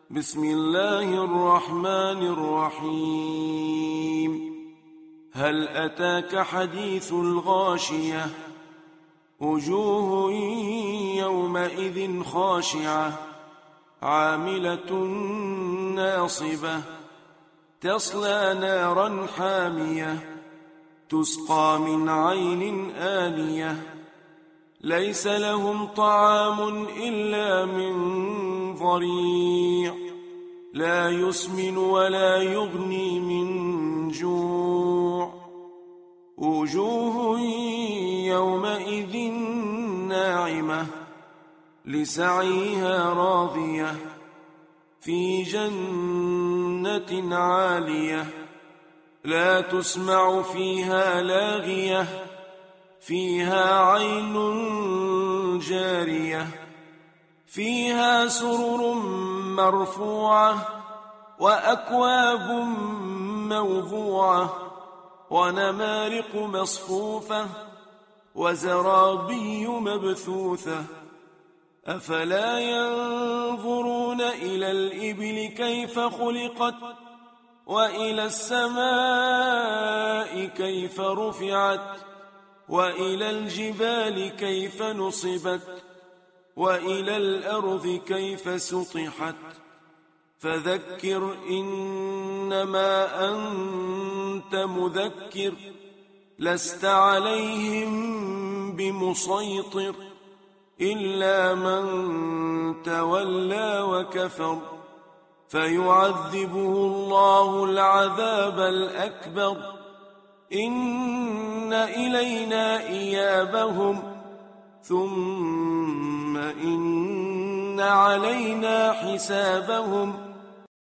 بسم الله الرحمن الرحيم. هل أتاك حديث الغاشية؟ وجوه يومئذ خاشعة عاملة ناصبة تصلى نارا حامية تسقى من عين آنية ليس لهم طعام إلا من ضريع لا يسمن ولا يغني من جوع. وجوه يومئذ ناعمة لسعيها راضية في جنة عالية لا تسمع فيها لاغية فيها عين جارية فيها سرر مرفوعة وأكواب موضوعة ونمارق مصفوفة وزرابي مبثوثة. أفلا ينظرون إلى الإبل كيف خلقت وإلى السماء كيف رفعت وإلى الجبال كيف نصبت وإلى الأرض كيف سطحت. فذكر إنما أنت مذكر لست عليهم بمسيطر إلا من تولى وكفر فيعذبه الله العذاب الأكبر. إن إلينا إيابهم ثم إن علينا حسابهم